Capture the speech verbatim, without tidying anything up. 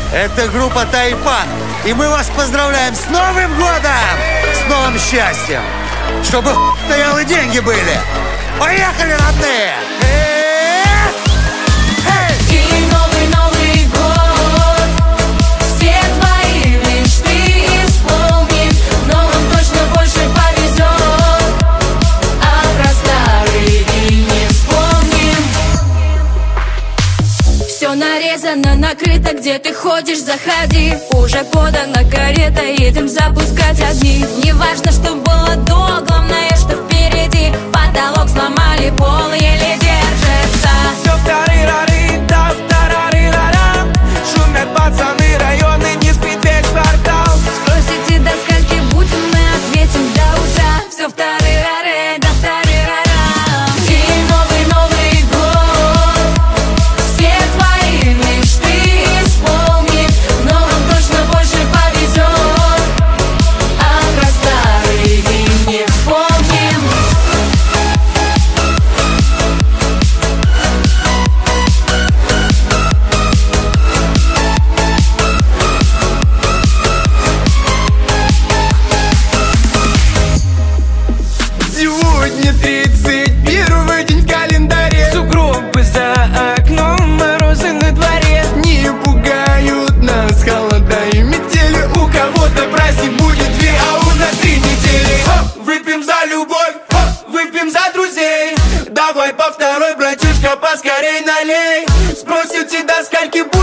Это группа Тайпан. И мы вас поздравляем с Новым годом! С новым счастьем! Чтобы стояло, деньги были! Поехали, родные! И новый, новый год все твои мечты исполнит, но нам точно больше повезет, а про старые дни не вспомним. Все нарезано, накрыто, где ты ходишь, заходи. Уже подана карета, едем запускать огни. Неважно, что было до, главное, что впереди. Потолок сломали, пол еле держится. Все втары-рары, да втарары-рара. Шумят пацаны, районы, не спит весь квартал. Спросите, до скольки будем, мы ответим до утра. Все втары-рары, да втары-рара. И новый, новый год все твои мечты исполнит, но нам точно больше повезет, а про старые дни не вспомним. Сегодня тридцать первый день в календаре. Сугробы за окном, морозы на дворе. Не пугают нас холода и метели. У кого-то праздник будет две, а у нас три недели. Хоп, выпьем за любовь, хоп, выпьем за друзей. Давай по второй, братишка, поскорей налей. Спросите, до скольки